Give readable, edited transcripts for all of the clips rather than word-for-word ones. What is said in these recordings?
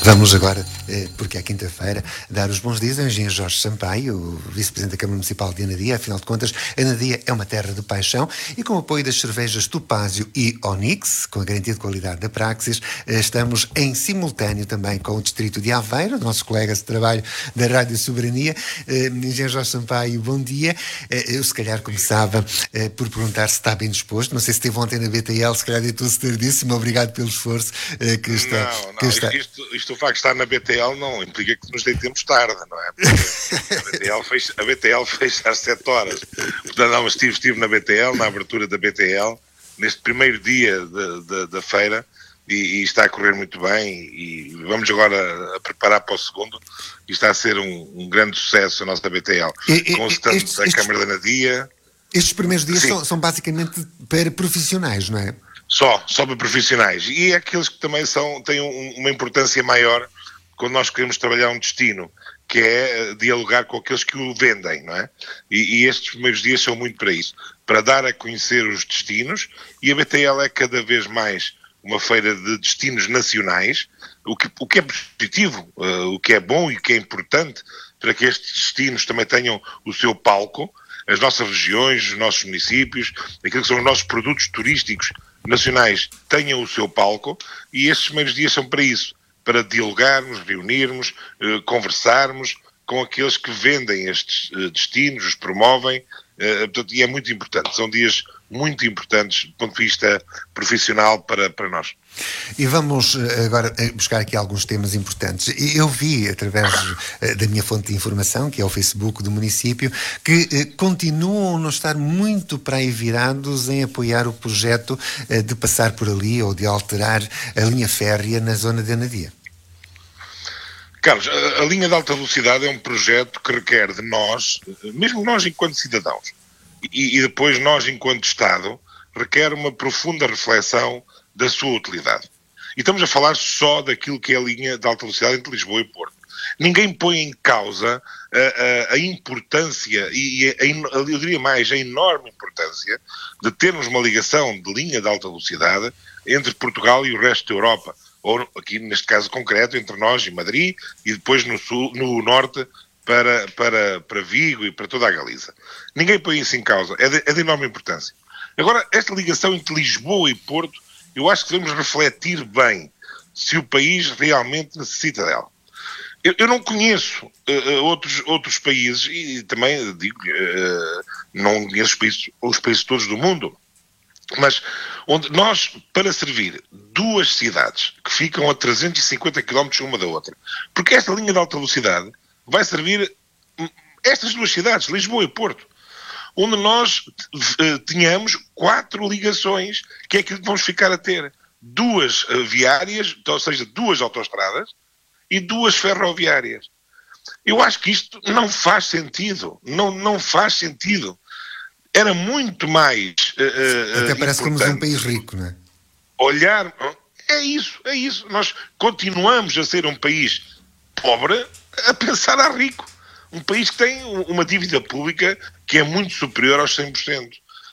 Vamos agora, porque é quinta-feira, dar os bons dias ao engenheiro Jorge Sampaio, o vice-presidente da Câmara Municipal de Anadia. Afinal de contas, Anadia é uma terra de paixão e com o apoio das cervejas Topázio e Onyx, com a garantia de qualidade da Praxis, estamos em simultâneo também com o distrito de Aveiro, nossos colegas de trabalho da Rádio Soberania. Engenheiro Jorge Sampaio, bom dia. Eu se calhar começava por perguntar se está bem disposto. Não sei se esteve ontem na BTL, se calhar deitou-se tardíssimo. Obrigado pelo esforço que está... Isto o facto de estar na BTL não implica que nos deitemos tarde, não é? A BTL fecha às 7 horas. Portanto, não, mas estive na BTL, na abertura da BTL, neste primeiro dia da feira, e está a correr muito bem, e vamos agora a preparar para o segundo, e está a ser um grande sucesso a nossa BTL. Com o stand da Câmara da Anadia. Estes primeiros dias são basicamente para profissionais, não é? Só para profissionais. E é aqueles que também têm uma importância maior quando nós queremos trabalhar um destino, que é dialogar com aqueles que o vendem, não é? E estes primeiros dias são muito para isso, para dar a conhecer os destinos, e a BTL é cada vez mais uma feira de destinos nacionais, o que é positivo, o que é bom e o que é importante para que estes destinos também tenham o seu palco, as nossas regiões, os nossos municípios, aquilo que são os nossos produtos turísticos nacionais tenham o seu palco, e estes primeiros dias são para isso, para dialogarmos, reunirmos, conversarmos com aqueles que vendem estes destinos, os promovem, portanto, e é muito importante, são dias muito importantes do ponto de vista profissional para nós. E vamos agora buscar aqui alguns temas importantes. Eu vi, através da minha fonte de informação, que é o Facebook do município, que continuam a não estar muito para aí virados em apoiar o projeto de passar por ali ou de alterar a linha férrea na zona de Anadia. Carlos, a linha de alta velocidade é um projeto que requer de nós, mesmo nós enquanto cidadãos, e depois nós enquanto Estado, requer uma profunda reflexão da sua utilidade. E estamos a falar só daquilo que é a linha de alta velocidade entre Lisboa e Porto. Ninguém põe em causa a importância, eu diria mais, a enorme importância de termos uma ligação de linha de alta velocidade entre Portugal e o resto da Europa. Ou aqui, neste caso concreto, entre nós e Madrid, e depois no norte para Vigo e para toda a Galiza. Ninguém põe isso em causa. É de enorme importância. Agora, esta ligação entre Lisboa e Porto, eu acho que devemos refletir bem se o país realmente necessita dela. Eu não conheço outros países, e também digo, não conheço os países todos do mundo, mas onde nós, para servir duas cidades que ficam a 350 km uma da outra, porque esta linha de alta velocidade vai servir estas duas cidades, Lisboa e Porto, onde nós tínhamos 4 ligações, que é aquilo que vamos ficar a ter. 2 viárias, ou seja, 2 autoestradas e 2 ferroviárias. Eu acho que isto não faz sentido. Não faz sentido. Era muito mais até parece que somos um país rico, não é? Olhar... É isso. Nós continuamos a ser um país pobre a pensar a rico. Um país que tem uma dívida pública que é muito superior aos 100%.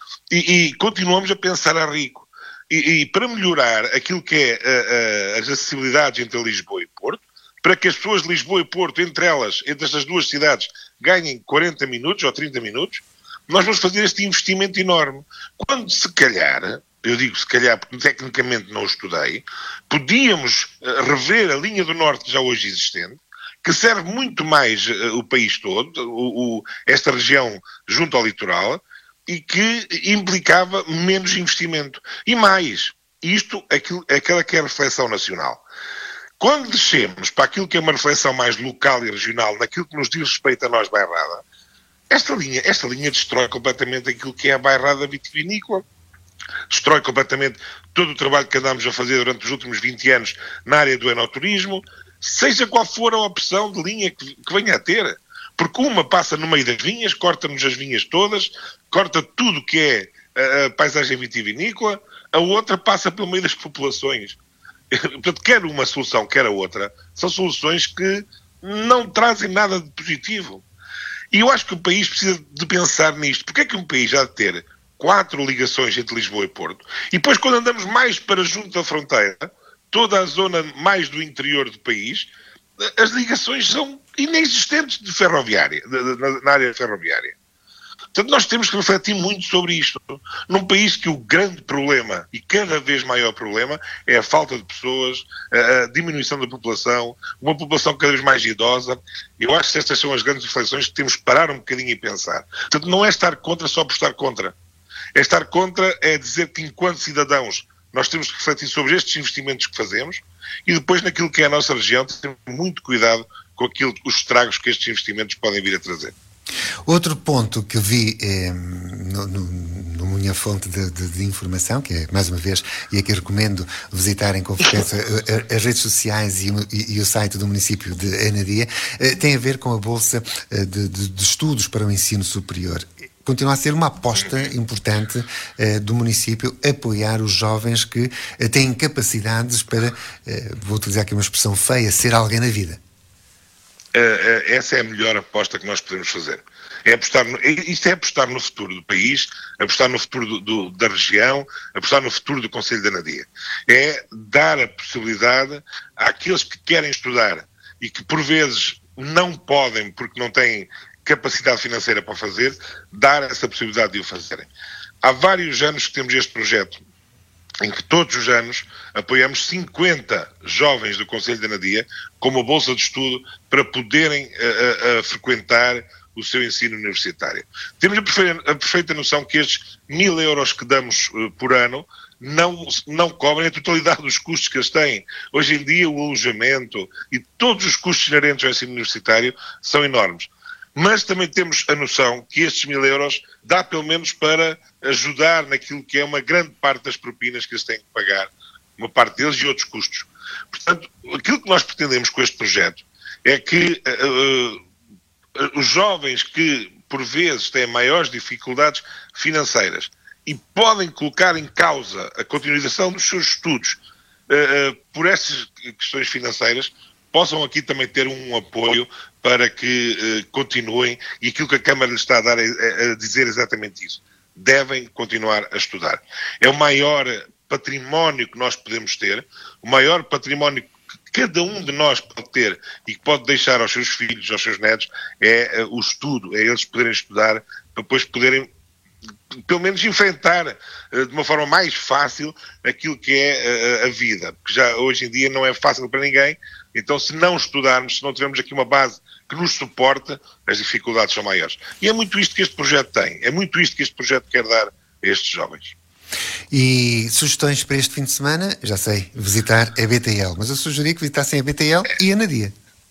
E continuamos a pensar a rico. E para melhorar aquilo que é as acessibilidades entre Lisboa e Porto, para que as pessoas de Lisboa e Porto, entre estas duas cidades, ganhem 40 minutos ou 30 minutos, nós vamos fazer este investimento enorme. Quando se calhar, eu digo se calhar porque tecnicamente não o estudei, podíamos rever a linha do Norte já hoje existente, que serve muito mais o país todo, esta região junto ao litoral, e que implicava menos investimento. E mais, isto é aquela que é a reflexão nacional. Quando descemos para aquilo que é uma reflexão mais local e regional, naquilo que nos diz respeito a nós, bairrada, esta linha destrói completamente aquilo que é a bairrada vitivinícola, destrói completamente todo o trabalho que andámos a fazer durante os últimos 20 anos na área do enoturismo, seja qual for a opção de linha que venha a ter. Porque uma passa no meio das vinhas, corta-nos as vinhas todas, corta tudo que é a paisagem vitivinícola, a outra passa pelo meio das populações. Portanto, quer uma solução, quer a outra, são soluções que não trazem nada de positivo. E eu acho que o país precisa de pensar nisto. Porque é que um país já de ter 4 ligações entre Lisboa e Porto, e depois quando andamos mais para junto da fronteira, toda a zona mais do interior do país, as ligações são inexistentes de ferroviária, na área ferroviária. Portanto, nós temos que refletir muito sobre isto. Num país que o grande problema, e cada vez maior problema, é a falta de pessoas, a diminuição da população, uma população cada vez mais idosa. Eu acho que estas são as grandes reflexões que temos que parar um bocadinho e pensar. Portanto, não é estar contra só por estar contra. É estar contra, é dizer que enquanto cidadãos nós temos que refletir sobre estes investimentos que fazemos e depois naquilo que é a nossa região, ter muito cuidado com os estragos que estes investimentos podem vir a trazer. Outro ponto que vi numa minha fonte de informação, que é, mais uma vez, e aqui recomendo visitarem com frequência as redes sociais e o site do município de Anadia, tem a ver com a Bolsa de Estudos para o Ensino Superior. Continua a ser uma aposta importante do município apoiar os jovens que têm capacidades para, vou utilizar aqui uma expressão feia, ser alguém na vida. Essa é a melhor aposta que nós podemos fazer. Isto é apostar no futuro do país, apostar no futuro da região, apostar no futuro do Concelho de Anadia. É dar a possibilidade àqueles que querem estudar e que por vezes não podem porque não têm capacidade financeira para fazer, dar essa possibilidade de o fazerem. Há vários anos que temos este projeto, em que todos os anos apoiamos 50 jovens do Concelho de Anadia com uma bolsa de estudo para poderem frequentar o seu ensino universitário. Temos a perfeita noção que estes 1.000 euros que damos por ano não cobrem a totalidade dos custos que eles têm. Hoje em dia o alojamento e todos os custos inerentes ao ensino universitário são enormes. Mas também temos a noção que estes 1.000 euros dá pelo menos para ajudar naquilo que é uma grande parte das propinas que eles têm que pagar, uma parte deles e outros custos. Portanto, aquilo que nós pretendemos com este projeto é que os jovens que, por vezes, têm maiores dificuldades financeiras e podem colocar em causa a continuação dos seus estudos por estas questões financeiras, possam aqui também ter um apoio para que continuem, e aquilo que a Câmara lhes está a dar a dizer exatamente isso. Devem continuar a estudar. É o maior património que nós podemos ter, o maior património que cada um de nós pode ter e que pode deixar aos seus filhos, aos seus netos, é o estudo, é eles poderem estudar, para depois poderem pelo menos enfrentar de uma forma mais fácil aquilo que é a vida, porque já hoje em dia não é fácil para ninguém. Então, se não estudarmos, se não tivermos aqui uma base que nos suporta, as dificuldades são maiores. E é muito isto que este projeto tem, é muito isto que este projeto quer dar a estes jovens. E sugestões para este fim de semana? Já sei, visitar a BTL, mas eu sugeri que visitassem a BTL e a Anadia.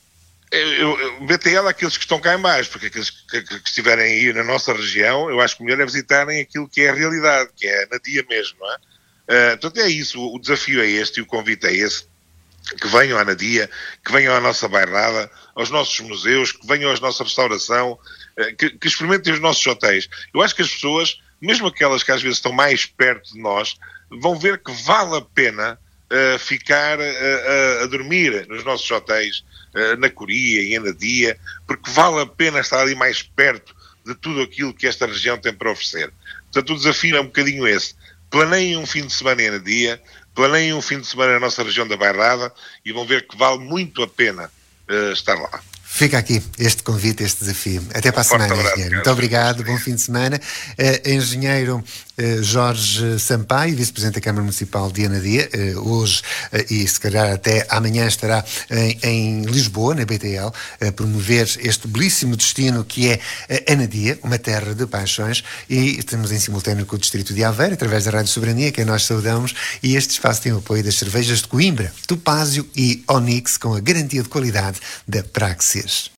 BTL, aqueles que estão cá em baixo, porque aqueles que estiverem aí na nossa região, eu acho que o melhor é visitarem aquilo que é a realidade, que é a Anadia mesmo, não é? Portanto, é isso, o desafio é este e o convite é esse. Que venham à Anadia, que venham à nossa bairrada, aos nossos museus, que venham à nossa restauração, que experimentem os nossos hotéis. Eu acho que as pessoas, mesmo aquelas que às vezes estão mais perto de nós, vão ver que vale a pena ficar a dormir nos nossos hotéis, na Coria e em Anadia, porque vale a pena estar ali mais perto de tudo aquilo que esta região tem para oferecer. Portanto, o desafio é um bocadinho esse. Planeiem um fim de semana em Anadia, planeiem um fim de semana na nossa região da Bairrada e vão ver que vale muito a pena estar lá. Fica aqui este convite, este desafio. Até para a semana, engenheiro. Muito obrigado, bom fim de semana. Engenheiro Jorge Sampaio, vice-presidente da Câmara Municipal de Anadia, hoje e se calhar até amanhã estará em Lisboa, na BTL, a promover este belíssimo destino que é Anadia, uma terra de paixões, e estamos em simultâneo com o Distrito de Aveiro, através da Rádio Soberania, que nós saudamos, e este espaço tem o apoio das cervejas de Coimbra, Topázio e Onyx, com a garantia de qualidade da Praxis.